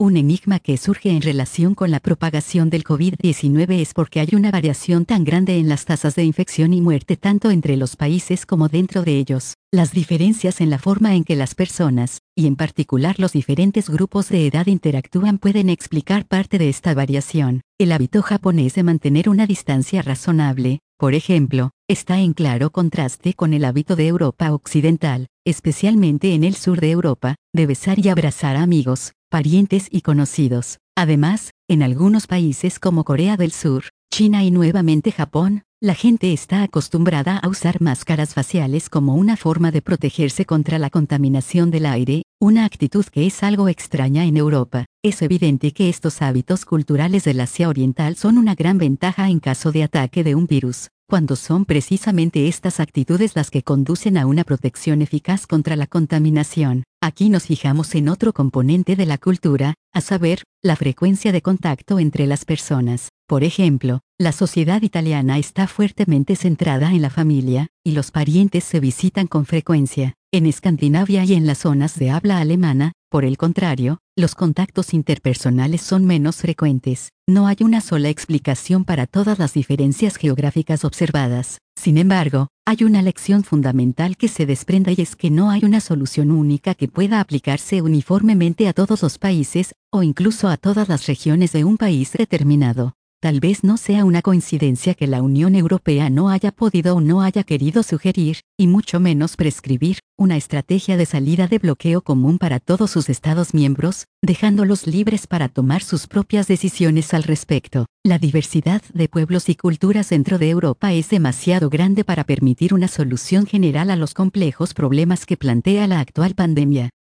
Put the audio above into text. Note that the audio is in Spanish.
Un enigma que surge en relación con la propagación del COVID-19 es porque hay una variación tan grande en las tasas de infección y muerte tanto entre los países como dentro de ellos. Las diferencias en la forma en que las personas, y en particular los diferentes grupos de edad interactúan pueden explicar parte de esta variación. El hábito japonés de mantener una distancia razonable, por ejemplo, está en claro contraste con el hábito de Europa occidental, especialmente en el sur de Europa, de besar y abrazar a amigos, parientes y conocidos. Además, en algunos países como Corea del Sur, China y nuevamente Japón, la gente está acostumbrada a usar máscaras faciales como una forma de protegerse contra la contaminación del aire, una actitud que es algo extraña en Europa. Es evidente que estos hábitos culturales del Asia Oriental son una gran ventaja en caso de ataque de un virus, cuando son precisamente estas actitudes las que conducen a una protección eficaz contra la contaminación. Aquí nos fijamos en otro componente de la cultura, a saber, la frecuencia de contacto entre las personas. Por ejemplo, la sociedad italiana está fuertemente centrada en la familia, y los parientes se visitan con frecuencia. En Escandinavia y en las zonas de habla alemana, por el contrario, los contactos interpersonales son menos frecuentes. No hay una sola explicación para todas las diferencias geográficas observadas. Sin embargo, hay una lección fundamental que se desprende y es que no hay una solución única que pueda aplicarse uniformemente a todos los países, o incluso a todas las regiones de un país determinado. Tal vez no sea una coincidencia que la Unión Europea no haya podido o no haya querido sugerir, y mucho menos prescribir, una estrategia de salida de bloqueo común para todos sus Estados miembros, dejándolos libres para tomar sus propias decisiones al respecto. La diversidad de pueblos y culturas dentro de Europa es demasiado grande para permitir una solución general a los complejos problemas que plantea la actual pandemia.